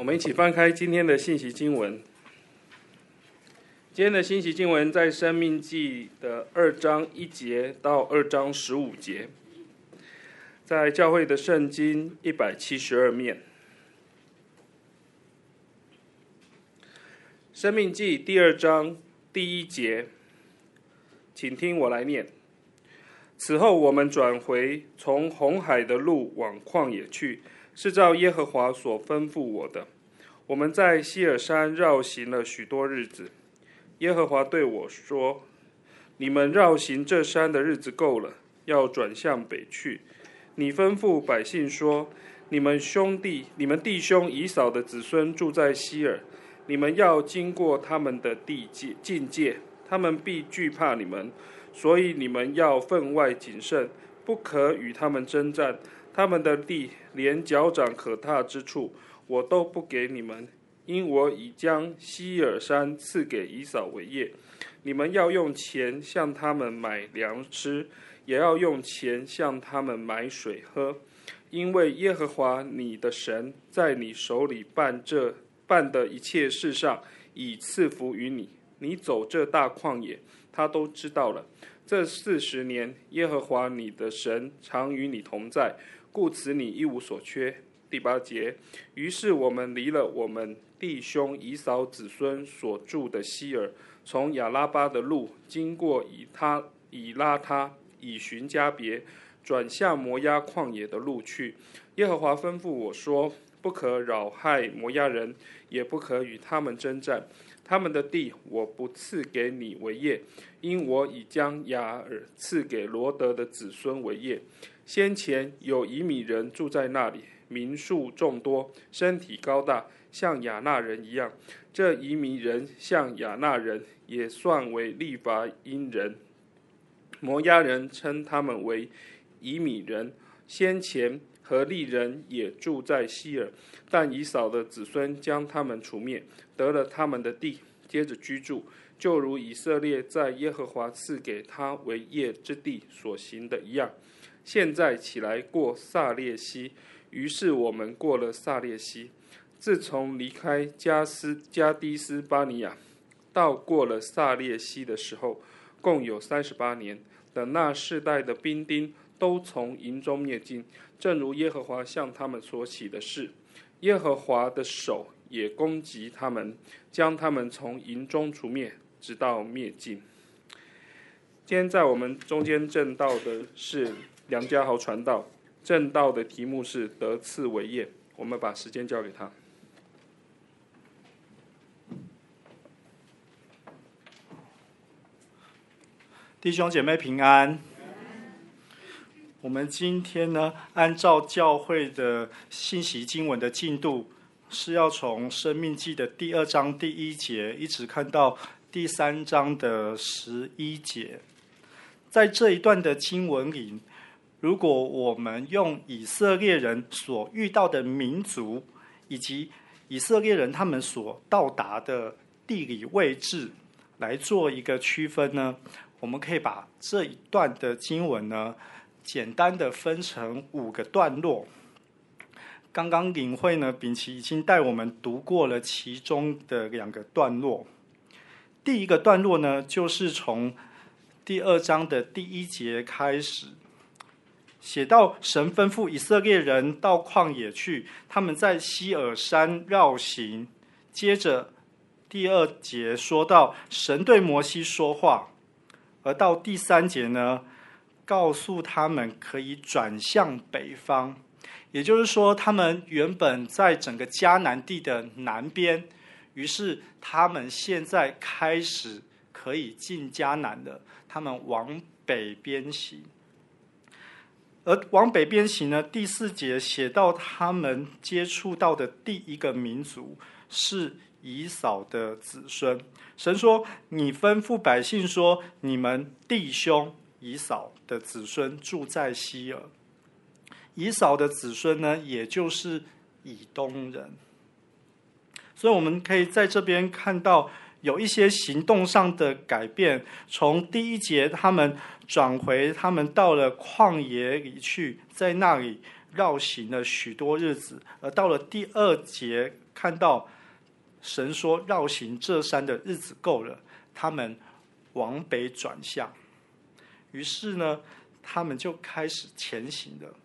我们一起翻开今天的信息经文。今天的信息经文在申命记的2章1节到2章15节，在教会的圣经172面。申命记第2章第1节，请听我来念。此后我们转回从红海的路往旷野去，是照耶和华所吩咐我的。我们在西尔山绕行了许多日子。耶和华对我说：你们绕行这山的日子够了，要转向北去。你吩咐百姓说：你们弟兄以扫的子孙住在西尔，你们要经过他们的境界，他们必惧怕你们，所以你们要分外谨慎，不可与他们征战。他们的地连脚掌可踏之处，我都不给你们，因我已将西尔山赐给以扫为业。你们要用钱向他们买粮吃，也要用钱向他们买水喝，因为耶和华你的神在你手里办的一切事上已赐福于你。你走这大旷野，他都知道了。这40年，耶和华你的神常与你同在，故此你一无所缺。第8节，于是我们离了我们弟兄以扫子孙所住的西尔，从亚拉巴的路经过以拉他，以寻迦别，转向摩押旷野的路去。耶和华吩咐我说：不可扰害摩押人，也不可与他们征战。他们的地我不赐给你为业，因我已将雅尔赐给罗德的子孙为业。先前有以米人住在那里，民数众多，身体高大，像亚纳人一样。这以米人像亚纳人，也算为利乏因人。摩押人称他们为以米人。先前何利人也住在西尔，但以扫的子孙将他们除灭，得了他们的地，接着居住，就如以色列在耶和华赐给他为业之地所行的一样。现在起来过撒列西，于是我们过了撒列西。自从离开加低斯巴尼亚到过了撒列西的时候，共有38年。等那世代的兵丁都从营中灭尽，正如耶和华向他们所起的事。耶和华的手也攻击他们，将他们从营中除灭，直到灭尽。今天在我们中间证道的是梁家豪传道，证道的题目是得赐为业。我们把时间交给他。 弟兄姐妹平安。我们今天呢，按照教会的信息经文的进度，是要从申命记的第2章第1节，一直看到第3章的11节。在这一段的经文里，如果我们用以色列人所遇到的民族，以及以色列人他们所到达的地理位置来做一个区分呢，我们可以把这一段的经文呢，简单的分成5个段落。刚刚领会呢，秉琦已经带我们读过了其中的2个段落。第一个段落呢，就是从第2章的第1节开始，写到神吩咐以色列人到旷野去，他们在西尔山绕行。接着第2节说到神对摩西说话，而到第3节呢，告诉他们可以转向北方。也就是说，他们原本在整个迦南地的南边，于是他们现在开始可以进迦南了，他们往北边行。而往北边行呢，第4节写到他们接触到的第一个民族是以扫的子孙。神说：你吩咐百姓说，你们弟兄以扫的子孙住在西尔。以扫的子孙呢，也就是以东人。所以我们可以在这边看到有一些行动上的改变。从第1节他们转回，他们到了旷野里去，在那里绕行了许多日子。而到了第2节看到神说绕行这山的日子够了，他们往北转向。于是呢，他们就开始前行了。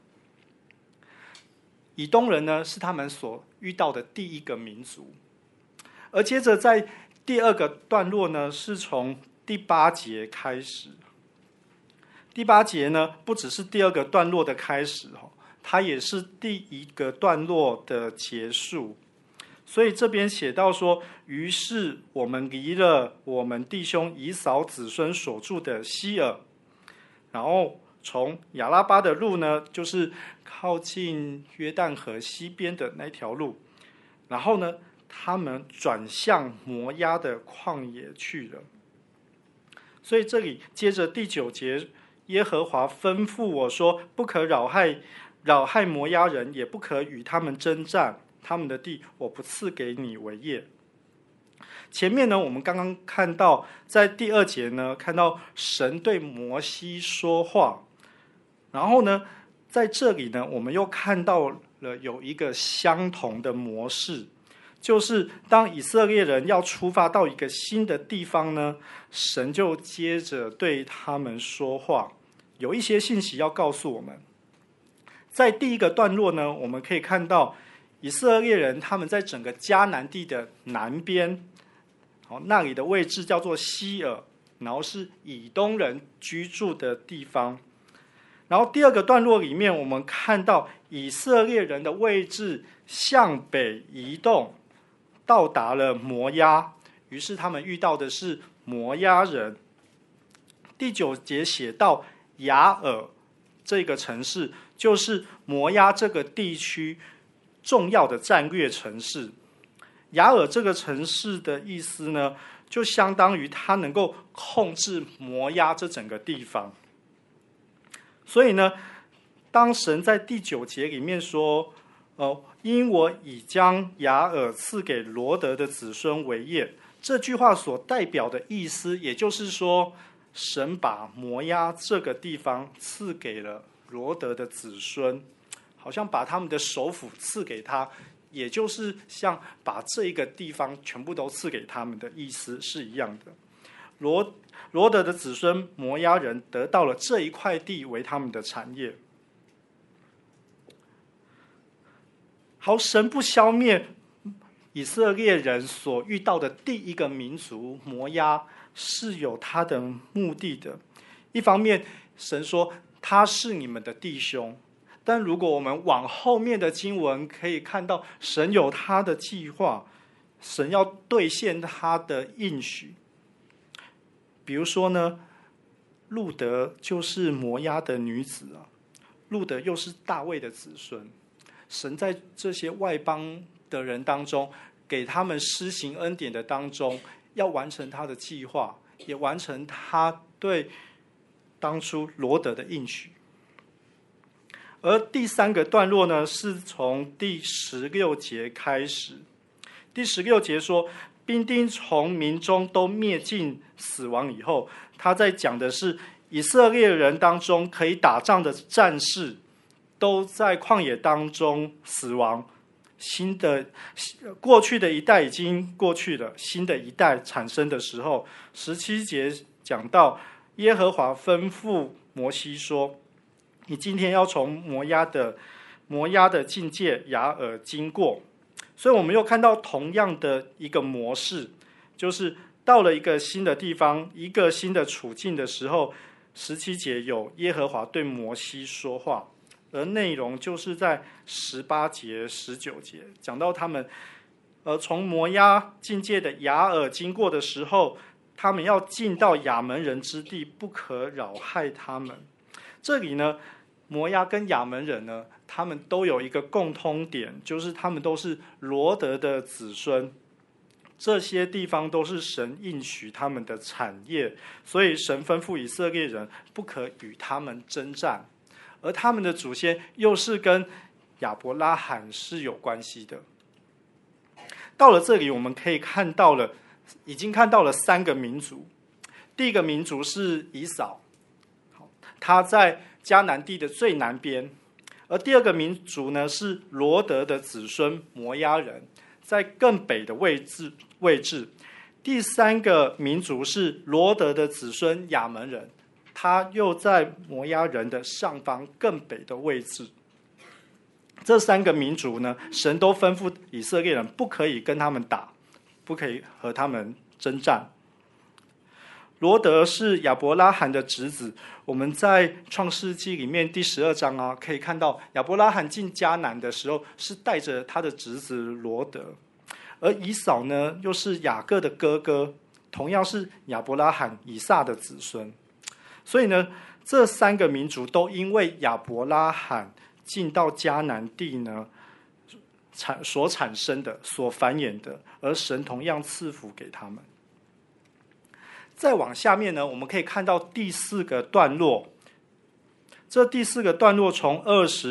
以东人呢，是他们所遇到的第一个民族。而接着在第二个段落呢，是从第8节开始。第8节呢，不只是第二个段落的开始，它也是第一个段落的结束。所以这边写到说，于是我们离了我们弟兄以扫子孙所住的西珥，然后从亚拉巴的路呢，就是靠近约旦河西边的那条路，然后呢，他们转向摩押的旷野去了。所以这里接着第9节，耶和华吩咐我说，不可扰害摩押人，也不可与他们征战，他们的地我不赐给你为业。前面呢，我们刚刚看到，在第2节呢，看到神对摩西说话，然后呢，在这里呢，我们又看到了有一个相同的模式，就是当以色列人要出发到一个新的地方呢，神就接着对他们说话，有一些信息要告诉我们。在第一个段落呢，我们可以看到以色列人他们在整个迦南地的南边，那里的位置叫做西珥，然后是以东人居住的地方。然后第二个段落里面，我们看到以色列人的位置向北移动，到达了摩押，于是他们遇到的是摩押人。第9节写到雅珥这个城市，就是摩押这个地区重要的战略城市。雅珥这个城市的意思呢，就相当于它能够控制摩押这整个地方。所以呢，当神在第9节里面说，因我已将雅珥赐给罗得的子孙为业，这句话所代表的意思，也就是说，神把摩押这个地方赐给了罗得的子孙，好像把他们的首府赐给他，也就是像把这一个地方全部都赐给他们的意思是一样的。罗得的子孙摩押人得到了这一块地为他们的产业。好，神不消灭以色列人所遇到的第一个民族摩押，是有他的目的的。一方面，神说他是你们的弟兄，但如果我们往后面的经文可以看到，神有他的计划，神要兑现他的应许。比如说呢，路得就是摩押的女子啊，路得又是大卫的子孙。神在这些外邦的人当中，给他们施行恩典的当中，要完成他的计划，也完成他对当初罗得的应许。而第3个段落呢，是从第16节开始。第16节说，兵丁从民中都灭尽死亡以后，他在讲的是以色列人当中可以打仗的战士都在旷野当中死亡，过去的一代已经过去了，新的一代产生的时候，17节讲到耶和华吩咐摩西说，你今天要从摩押的境界雅珥经过。所以我们又看到同样的一个模式，就是到了一个新的地方，一个新的处境的时候，17节有耶和华对摩西说话，而内容就是在18节、19节讲到他们从摩押境界的雅珥经过的时候，他们要进到亚门人之地，不可扰害他们。这里呢，摩押跟亚门人呢，他们都有一个共通点，就是他们都是罗得的子孙。这些地方都是神应许他们的产业，所以神吩咐以色列人不可与他们征战，而他们的祖先又是跟亚伯拉罕是有关系的。到了这里，我们可以已经看到了3个民族。第一个民族是以扫，他在迦南地的最南边。而第二个民族呢，是罗得的子孙摩押人， 在更北的位置。第3个民族是罗德的子孙亚门人，他又在摩押人的上方更北的位置。这3个民族呢，神都吩咐以色列人不可以跟他们打，不可以和他们征战。罗德是亚伯拉罕的侄子，我们在创世纪里面第12章可以看到亚伯拉罕进迦南的时候是带着他的侄子罗德，而以扫呢又是雅各的哥哥，同样是亚伯拉罕以撒的子孙。所以呢，这3个民族都因为亚伯拉罕进到迦南地呢所产生的、所繁衍的，而神同样赐福给他们。再往下面呢，我们可以看到第4个段落。这第4个段落从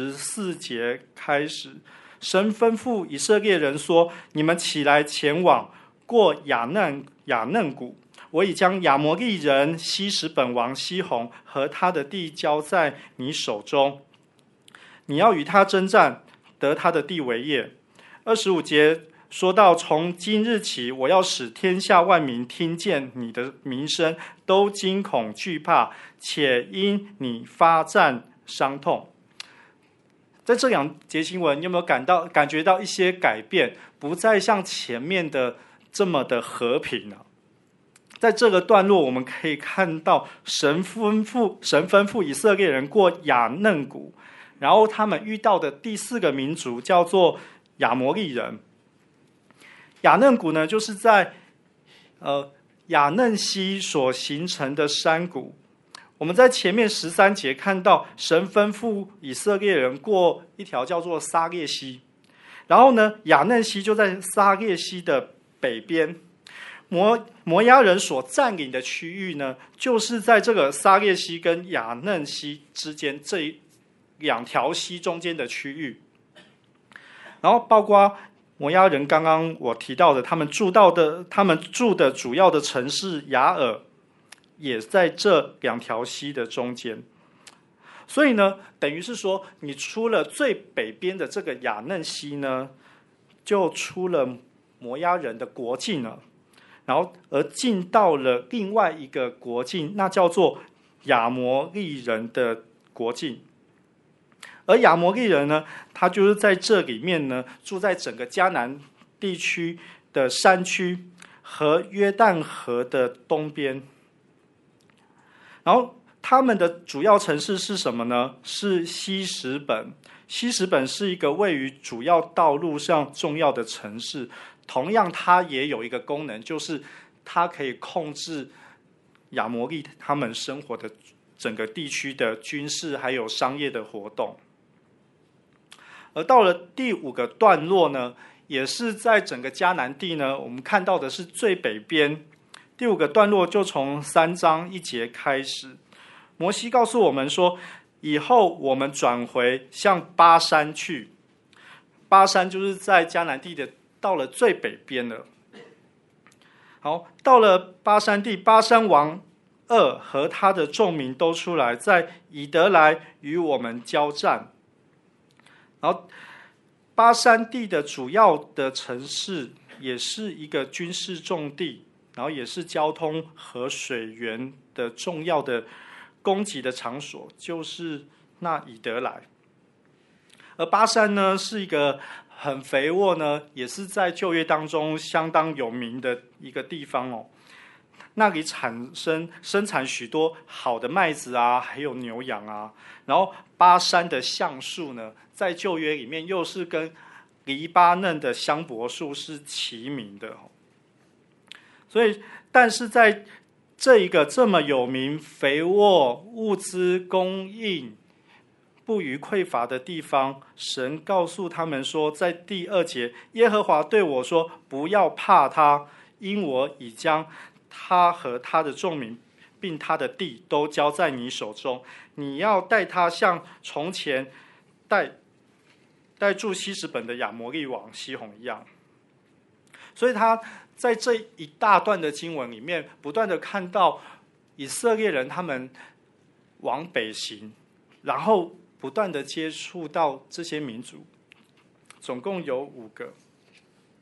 24节开始，神吩咐以色列人说：“你们起来前往，过雅嫩谷。我已将亚摩利人西什本王西宏和他的地交在你手中，你要与他征战，得他的地为业。”25节说到，从今日起，我要使天下万民听见你的名声，都惊恐惧怕，且因你发战伤痛。在这2节经文，你有没有感觉到一些改变？不再像前面的这么的和平了。在这个段落，我们可以看到神吩咐以色列人过雅嫩谷，然后他们遇到的第4个民族叫做亚摩利人。雅嫩谷呢，就是在雅嫩溪所形成的山谷。我们在前面13节看到神吩咐以色列人过一条叫做撒列溪，然后呢，雅嫩溪就在撒列溪的北边。摩押人所占领的区域呢，就是在这个撒列溪跟雅嫩溪之间这2条溪中间的区域。然后包括摩押人刚刚我提到的，他们住的主要的城市雅尔，也在这2条溪的中间。所以呢，等于是说，你出了最北边的这个雅嫩溪呢，就出了摩押人的国境了，然后而进到了另外一个国境，那叫做亚摩利人的国境。而亚摩利人呢，他就是在这里面呢，住在整个迦南地区的山区和约旦河的东边。然后他们的主要城市是什么呢？是希实本。希实本是一个位于主要道路上重要的城市，同样它也有一个功能，就是它可以控制亚摩利他们生活的整个地区的军事还有商业的活动。而到了第5个段落呢，也是在整个迦南地呢，我们看到的是最北边。第5个段落就从3章1节开始，摩西告诉我们说，以后我们转回向巴山去。巴山就是在迦南地的到了最北边了。好，到了巴山地，巴山王噩和他的众民都出来，在以得来与我们交战。然后巴山地的主要的城市也是一个军事重地，然后也是交通和水源的重要的供给的场所，就是那以得来。而巴山呢，是一个很肥沃呢，也是在旧约当中相当有名的一个地方哦。那里生产许多好的麦子啊，还有牛羊啊。然后巴山的橡树呢，在旧约里面又是跟黎巴嫩的香柏树是齐名的。所以，但是在这一个这么有名、肥沃、物资供应不虞匮乏的地方，神告诉他们说，在第2节，耶和华对我说：“不要怕他，因我已将他和他的众民并他的地都交在你手中。你要带他像从前带住希实本的亚摩利王西宏一样。”所以他在这一大段的经文里面，不断的看到以色列人他们往北行，然后不断的接触到这些民族，总共有5个。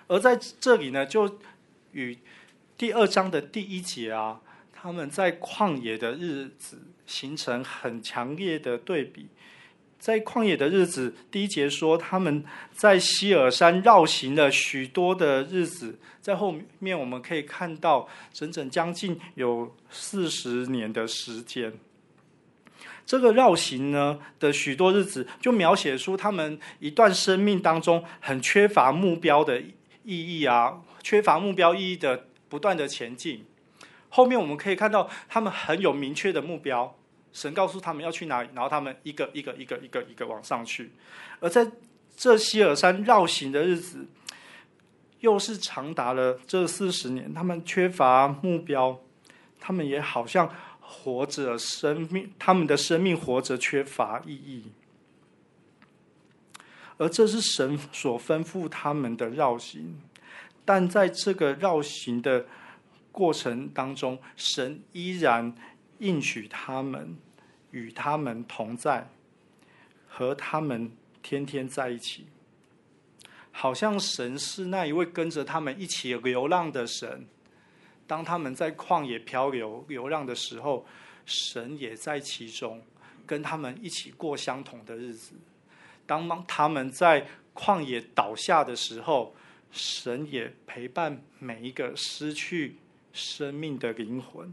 而在这里呢，就与第2章的第1节啊，他们在旷野的日子形成很强烈的对比。在旷野的日子，第1节说他们在西珥山绕行了许多的日子，在后面我们可以看到整整将近有40年的时间。这个绕行呢的许多日子，就描写出他们一段生命当中很缺乏目标的意义啊，缺乏目标意义的不断的前进。后面我们可以看到他们很有明确的目标，神告诉他们要去哪里，然后他们一个往上去。而在这西珥山绕行的日子，又是长达了这40年，他们缺乏目标，他们也好像活着生命，他们的生命活着缺乏意义。而这是神所吩咐他们的绕行，但在这个绕行的过程当中，神依然应许他们，与他们同在，和他们天天在一起。好像神是那一位跟着他们一起流浪的神，当他们在旷野漂流流浪的时候，神也在其中，跟他们一起过相同的日子。当他们在旷野倒下的时候，神也陪伴每一个失去生命的灵魂。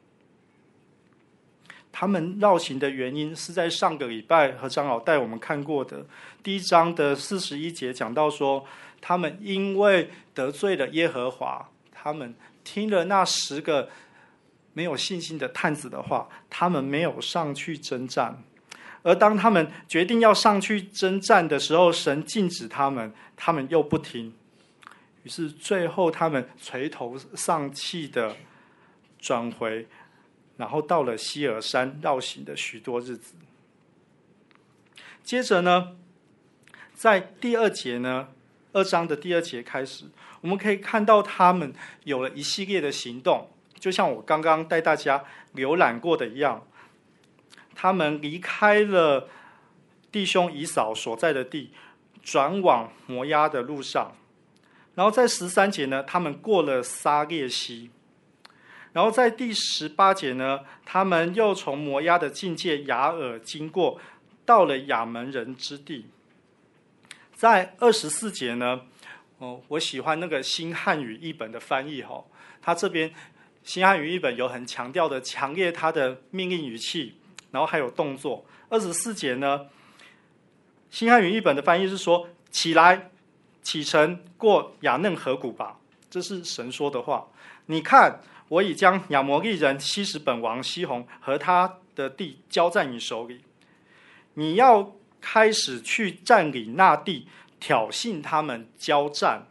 他们绕行的原因是在上个礼拜和长老带我们看过的第1章的41节讲到说，他们因为得罪了耶和华，他们听了那10个没有信心的探子的话，他们没有上去征战。而当他们决定要上去征战的时候，神禁止他们，他们又不听。于是最后他们垂头丧气的转回，然后到了西珥山绕行的许多日子。接着呢，在第2节呢，2章的第2节开始，我们可以看到他们有了一系列的行动，就像我刚刚带大家浏览过的一样，他们离开了弟兄以扫所在的地，转往摩押的路上。然后在13节呢，他们过了撒列西。然后在第18节呢，他们又从摩押的境界雅尔经过，到了亚门人之地。在24节呢，我喜欢那个新汉语译本的翻译，他这边新汉语译本有很强调的强烈他的命令语气，然后还有动作。24节呢，新汉语译本的翻译是说，起来启程过雅嫩河谷吧，这是神说的话。你看，我已将亚摩利人希实本王西宏和他的地交在你手里，你要开始去占领那地，挑衅他们交战。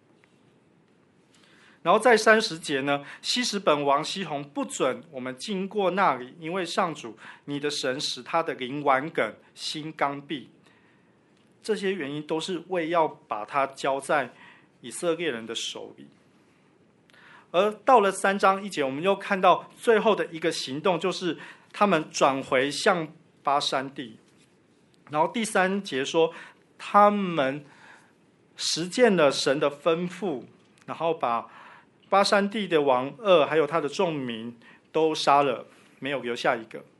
然后在30节呢，希实本王西宏不准我们经过那里，因为上主你的神使他的灵顽梗，心刚愎。这些原因都是为要把他交在以色列人的手里。而到了3章1节，我们又看到最后的一个行动，就是他们转回向巴山地。然后第3节说，他们实践了神的吩咐，然后把巴山地的王噩还有他的众民都杀了，没有留下一个。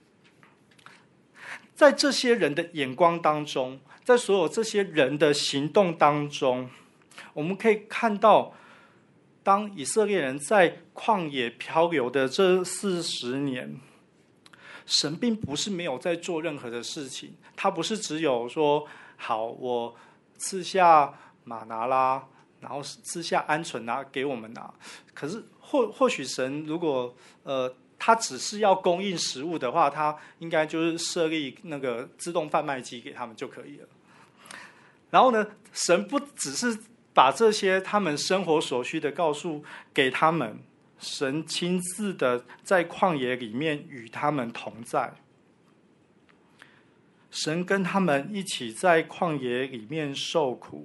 在这些人的眼光当中，在所有这些人的行动当中，我们可以看到，当以色列人在旷野漂流的这40年，神并不是没有在做任何的事情，他不是只有说好我赐下玛拿啦，然后赐下鹌鹑啊给我们拿。可是或许神如果他只是要供应食物的话，他应该就是设立那个自动贩卖机给他们就可以了。然后呢，神不只是把这些他们生活所需的告诉给他们，神亲自的在旷野里面与他们同在。神跟他们一起在旷野里面受苦，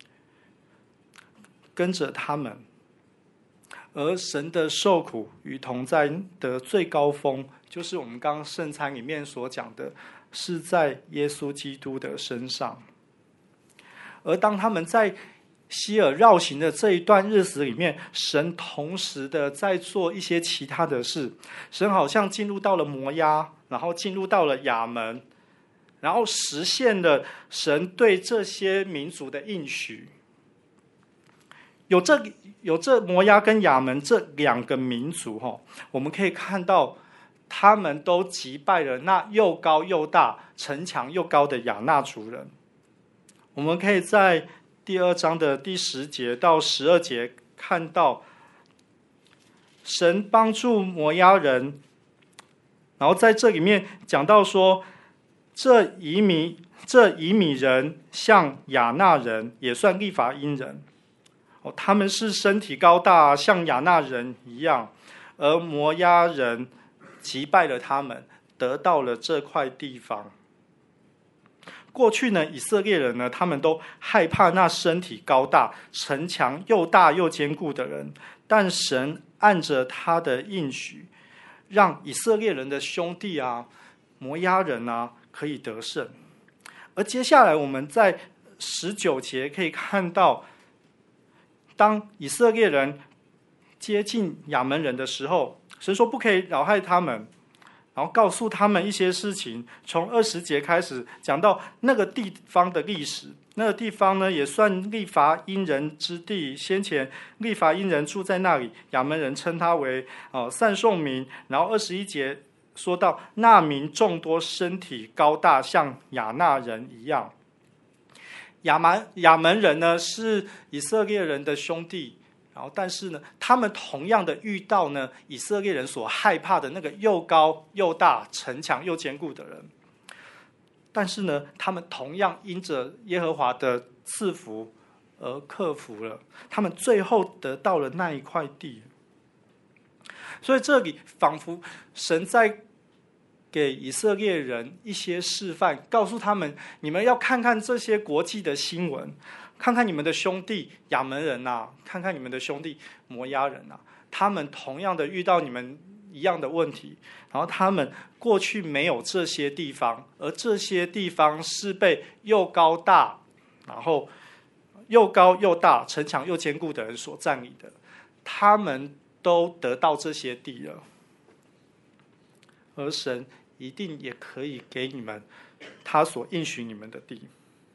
跟着他们。而神的受苦与同在的最高峰，就是我们刚刚圣餐里面所讲的，是在耶稣基督的身上。而当他们在西珥绕行的这一段日子里面，神同时的在做一些其他的事。神好像进入到了摩押，然后进入到了亚门，然后实现了神对这些民族的应许。有这摩押跟亚门这两个民族，我们可以看到他们都击败了那又高又大、城墙又高的亚衲族人。我们可以在第2章的第10节到12节看到，神帮助摩押人，然后在这里面讲到说，这以米人像亚衲人，也算利乏音人。他们是身体高大，像亚衲人一样，而摩押人击败了他们，得到了这块地方。过去呢，以色列人呢，他们都害怕那身体高大、城墙又大又坚固的人，但神按着他的应许，让以色列人的兄弟摩押人可以得胜。而接下来我们在19节可以看到，当以色列人接近亚门人的时候，神说不可以扰害他们，然后告诉他们一些事情。从20节开始讲到那个地方的历史，那个地方呢也算利乏音人之地，先前利乏音人住在那里，亚门人称他为散送民。然后21节说到那民众多，身体高大，像亚衲人一样。亚门人呢是以色列人的兄弟，然后但是呢，他们同样的遇到呢以色列人所害怕的那个又高又大、城墙又坚固的人，但是呢，他们同样因着耶和华的赐福而克服了，他们最后得到了那一块地。所以这里仿佛神在给以色列人一些示范，告诉他们，你们要看看这些国际的新闻，看看你们的兄弟亚门人看看你们的兄弟摩押人他们同样的遇到你们一样的问题，然后他们过去没有这些地方，而这些地方是被又高大，然后又高又大、城墙又坚固的人所占领的，他们都得到这些地了。而神一定也可以给你们他所应许你们的地。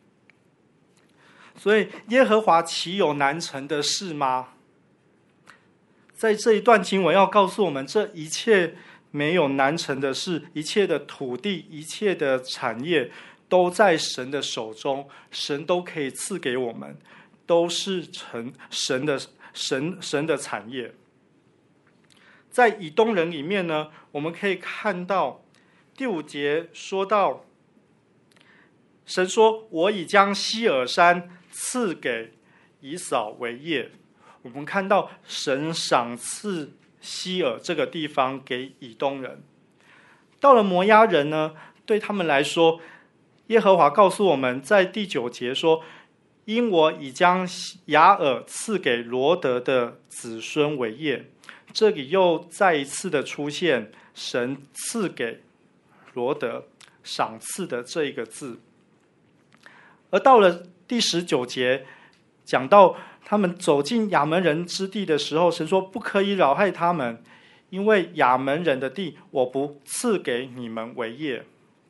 所以耶和华岂有难成的事吗？在这一段经文要告诉我们，这一切没有难成的事，一切的土地、一切的产业都在神的手中，神都可以赐给我们，都是神的产业。在以东人里面呢，我们可以看到第5节说到，神说：“我已将西珥山赐给以扫为业。”我们看到神赏赐西珥这个地方给以东人。到了摩押人呢，对他们来说，耶和华告诉我们在第9节说：“因我已将雅尔赐给罗德的子孙为业。”这里又再一次的出现神赐给罗德赏赐的这一个字。而到了第19节讲到他们走进亚门人之地的时候，神说不可以扰害他们，因为亚门人的地我不赐给你们为业。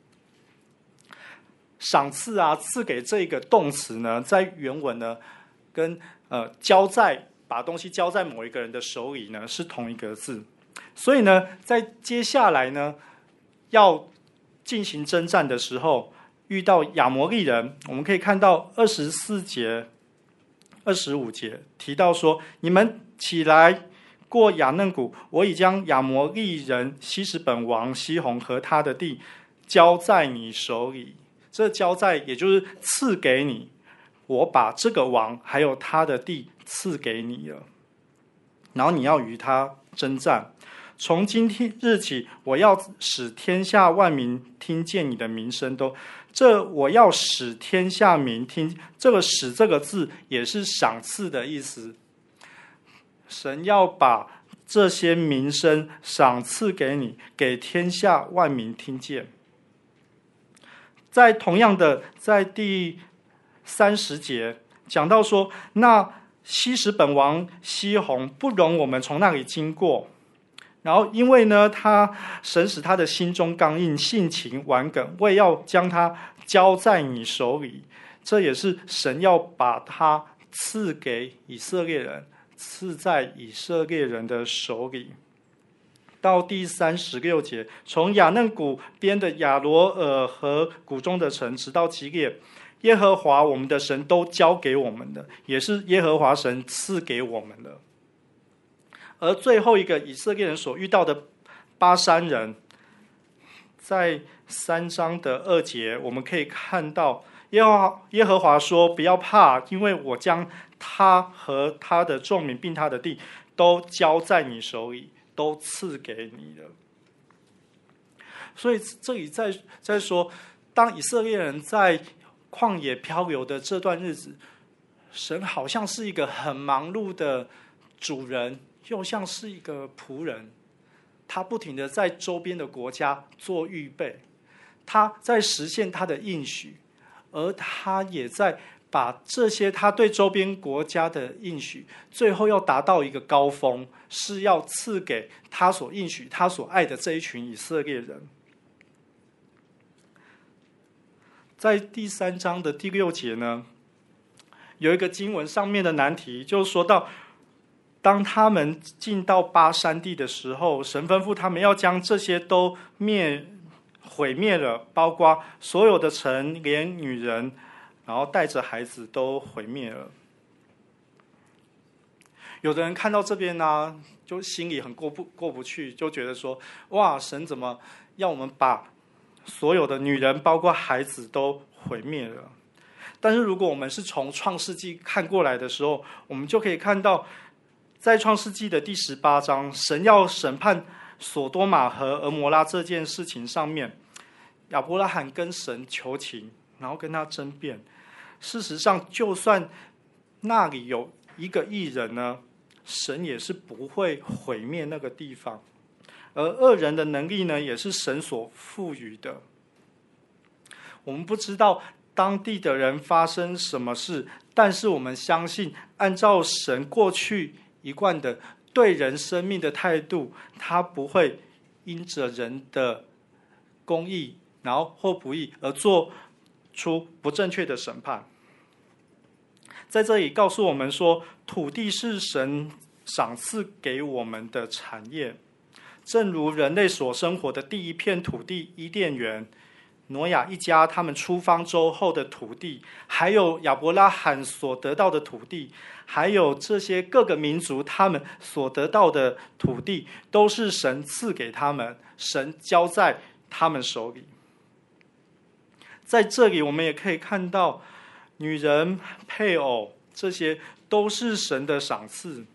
赏赐赐给这个动词呢，在原文呢跟交在，把东西交在某一个人的手里呢是同一个字。所以呢，在接下来呢要进行征战的时候，遇到亚摩利人，我们可以看到24节、25节提到说：“你们起来过亚嫩谷，我已将亚摩利人希实本王西宏和他的地交在你手里。”这交在也就是赐给你，我把这个王还有他的地赐给你了，然后你要与他征战。从今天日起，我要使天下万民听见你的名声。我要使天下民听，这个使这个字也是赏赐的意思。神要把这些名声赏赐给你，给天下万民听见。同样的，在第30节讲到说，那西什本王西宏不容我们从那里经过，然后因为呢，神使他的心中刚硬，性情顽梗，为要将他交在你手里，这也是神要把他赐给以色列人，赐在以色列人的手里。到第36节，从雅嫩谷边的亚罗尔和谷中的城，直到基列，耶和华我们的神都交给我们的，也是耶和华神赐给我们的。而最后一个以色列人所遇到的巴珊人，在3章的2节，我们可以看到耶和华说：“不要怕，因为我将他和他的众民并他的地都交在你手里，都赐给你了。”所以这里在说，当以色列人在旷野漂流的这段日子，神好像是一个很忙碌的主人，又像是一个仆人，他不停的在周边的国家做预备，他在实现他的应许，而他也在把这些他对周边国家的应许，最后要达到一个高峰，是要赐给他所应许、他所爱的这一群以色列人。在第3章的第6节呢，有一个经文上面的难题，就说到，当他们进到巴珊地的时候，神吩咐他们要将这些都毁灭了，包括所有的城，连女人，然后带着孩子都毁灭了。有的人看到这边呢，就心里很过不去，就觉得说，哇，神怎么要我们把所有的女人包括孩子都毁灭了？但是如果我们是从创世纪看过来的时候，我们就可以看到，在创世纪的第18章，神要审判所多玛和俄摩拉这件事情上面，亚伯拉罕跟神求情，然后跟他争辩。事实上，就算那里有一个义人呢，神也是不会毁灭那个地方。而恶人的能力呢，也是神所赋予的。我们不知道当地的人发生什么事，但是我们相信，按照神过去一贯的对人生命的态度，他不会因着人的公义，然后或不义而做出不正确的审判。在这里告诉我们说，土地是神赏赐给我们的产业，正如人类所生活的第一片土地伊甸园，挪亚一家他们出方舟后的土地，还有亚伯拉罕所得到的土地，还有这些各个民族他们所得到的土地，都是神赐给他们，神交在他们手里。在这里我们也可以看到，女人、配偶，这些都是神的赏赐。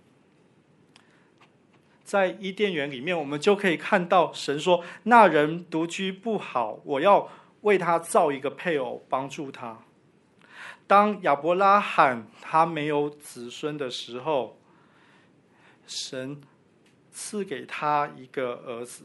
在伊甸园里面，我们就可以看到神说，那人独居不好，我要为他造一个配偶帮助他。当亚伯拉罕他没有子孙的时候，神赐给他一个儿子。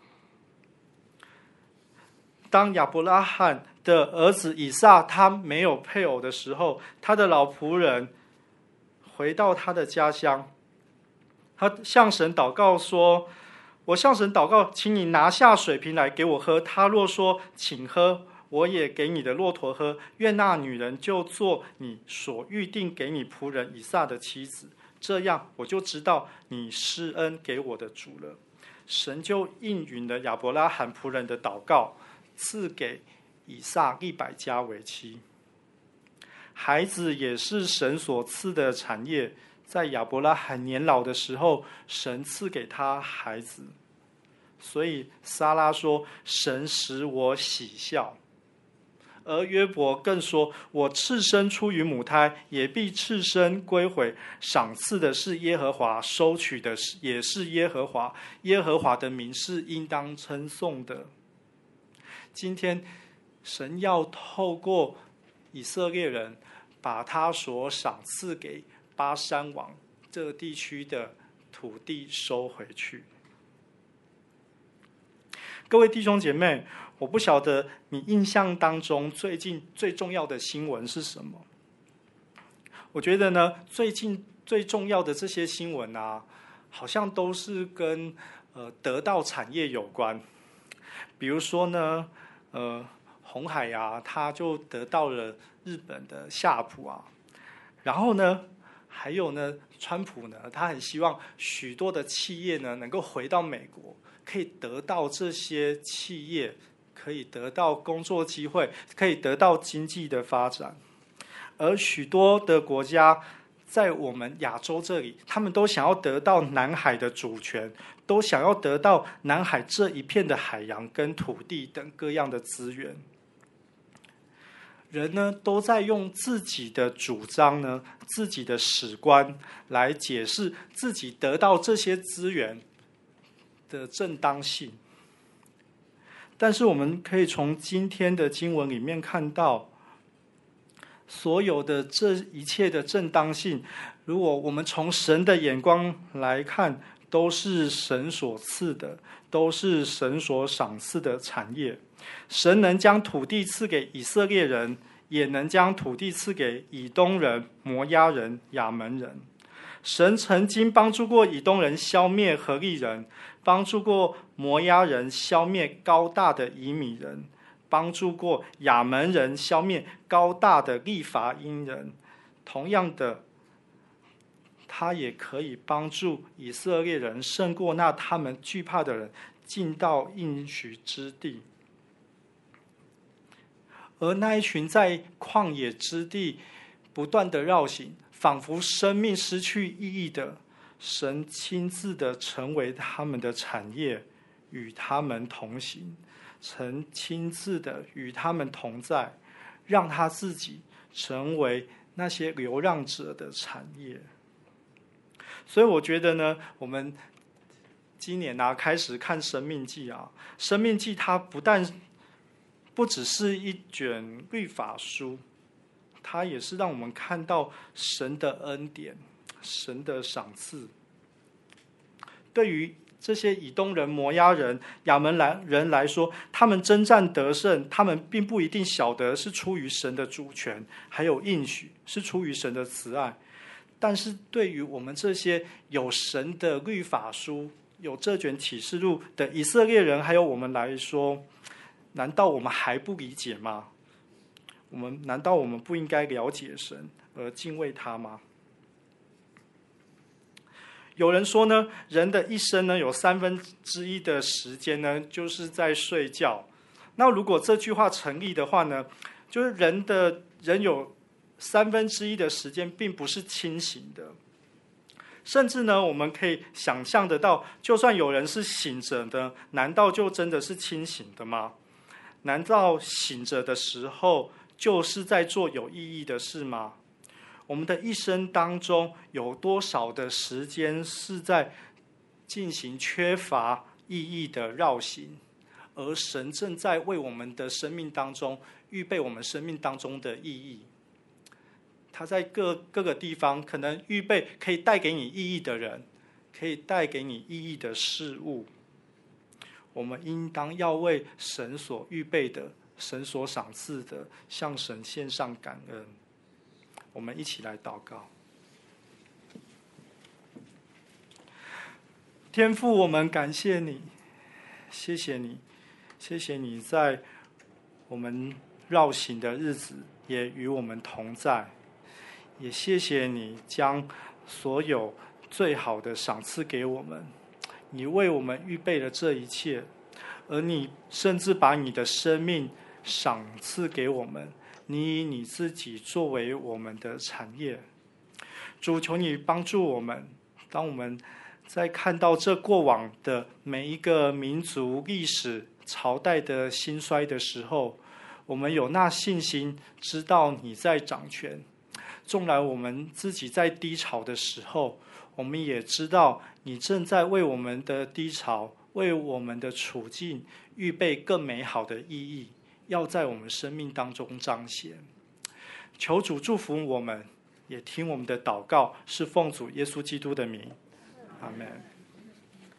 当亚伯拉罕的儿子以撒他没有配偶的时候，他的老仆人回到他的家乡，他向神祷告说，我向神祷告，请你拿下水瓶来给我喝。他若说请喝，我也给你的骆驼喝。愿那女人就做你所预定给你仆人以撒的妻子，这样我就知道你施恩给我的主了。神就应允了亚伯拉罕仆人的祷告，赐给以撒利百加为妻。孩子也是神所赐的产业，在亚伯拉罕年老的时候，神赐给他孩子。所以撒拉说，神使我喜笑。而约伯更说，我赤身出于母胎，也必赤身归回。赏赐的是耶和华，收取的也是耶和华。耶和华的名是应当称颂的。今天神要透过以色列人，把他所赏赐给巴珊王这个地区的土地收回去。各位弟兄姐妹，我不晓得你印象当中最近最重要的新闻是什么？ 我觉得呢，最近最重要的这些新闻啊，好像都是跟得到产业有关。比如说呢，鸿海啊，它就得到了日本的夏普啊，然后呢，还有呢，川普呢，他很希望许多的企业呢能够回到美国，可以得到这些企业可以得到工作机会，可以得到经济的发展。而许多的国家在我们亚洲这里，他们都想要得到南海的主权，都想要得到南海这一片的海洋跟土地等各样的资源。人呢，都在用自己的主张呢，自己的史观来解释自己得到这些资源的正当性。但是我们可以从今天的经文里面看到，所有的这一切的正当性，如果我们从神的眼光来看，都是神所赐的，都是神所赏赐的产业。神能将土地赐给以色列人，也能将土地赐给以东人、摩押人、亚门人。神曾经帮助过以东人消灭何利人，帮助过摩押人消灭高大的以米人，帮助过亚门人消灭高大的利乏因人。同样的，他也可以帮助以色列人胜过那他们惧怕的人，进到应许之地。而那一群在旷野之地不断的绕行，仿佛生命失去意义的，神亲自的成为他们的产业，与他们同行，曾亲自的与他们同在，让他自己成为那些流浪者的产业。所以我觉得呢，我们今年开始看生命记啊，生命记它不只是一卷律法书，它也是让我们看到神的恩典，神的赏赐。对于这些以东人、摩押人、亚门人来说，他们征战得胜，他们并不一定晓得是出于神的主权，还有应许，是出于神的慈爱。但是对于我们这些有神的律法书、有这卷启示录的以色列人，还有我们来说，难道我们还不理解吗？难道我们不应该了解神而敬畏他吗？有人说呢，人的一生呢，有1/3的时间呢，就是在睡觉。那如果这句话成立的话呢，就是人有1/3的时间并不是清醒的。甚至呢，我们可以想象得到，就算有人是醒着的，难道就真的是清醒的吗？难道醒着的时候就是在做有意义的事吗？我们的一生当中有多少的时间是在进行缺乏意义的绕行，而神正在为我们的生命当中预备我们生命当中的意义。他在各个地方可能预备可以带给你意义的人，可以带给你意义的事物。我们应当要为神所预备的、神所赏赐的，向神献上感恩。我们一起来祷告。天父，我们感谢你，谢谢你，谢谢你在我们绕行的日子也与我们同在，也谢谢你将所有最好的赏赐给我们。你为我们预备了这一切，而你甚至把你的生命赏赐给我们，你以你自己作为我们的产业。主，求你帮助我们，当我们在看到这过往的每一个民族历史朝代的兴衰的时候，我们有那信心知道你在掌权。纵然我们自己在低潮的时候，我们也知道你正在为我们的低潮、为我们的处境预备更美好的意义，要在我们生命当中彰显。求主祝福我们，也听我们的祷告，是奉主耶稣基督的名，阿们。